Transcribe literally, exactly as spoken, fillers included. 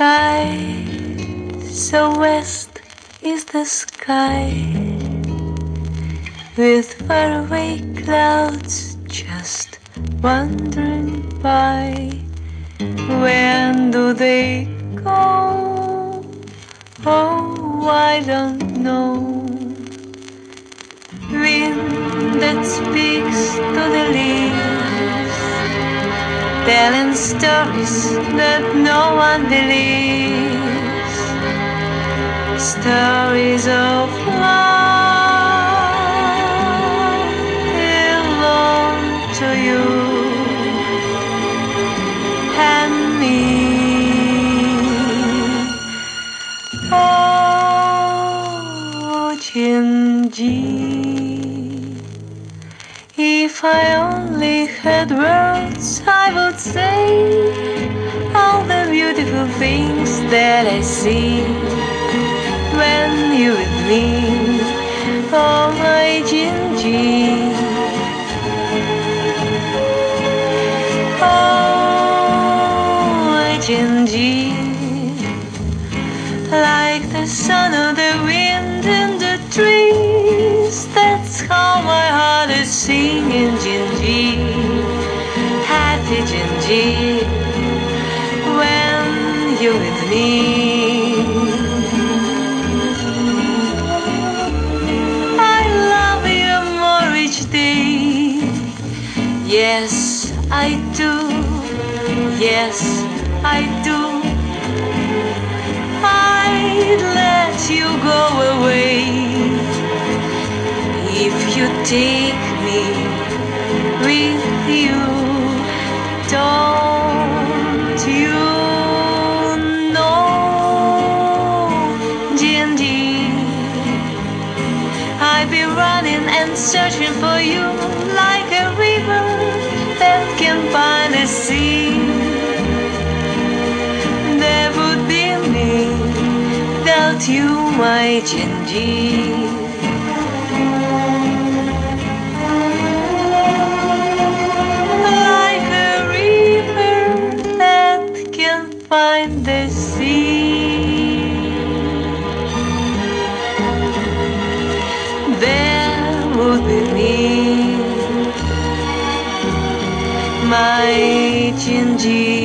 sky, so west is the sky, with faraway clouds just wandering by. When do they go? Oh, I don't know. Wind that speaks to the leaves, telling stories that no one believes, stories of love belong to you and me. Oh, Jinji, if I only had words, I would say all the beautiful things that I see when you're with me. Oh, my Jinji, oh, my Jinji, like the sound of the wind in the trees, that's how my heart is singing, Jinji, happy Jinji, when you're with me. I love you more each day. Yes, I do. Yes, I do. I'd let you go away if you take me with you. Don't you know, Jinji, I've been running and searching for you like a river that can find a sea. There would be me without you, my Jinji. Like a river that can find the sea, there would be me, my Jinji.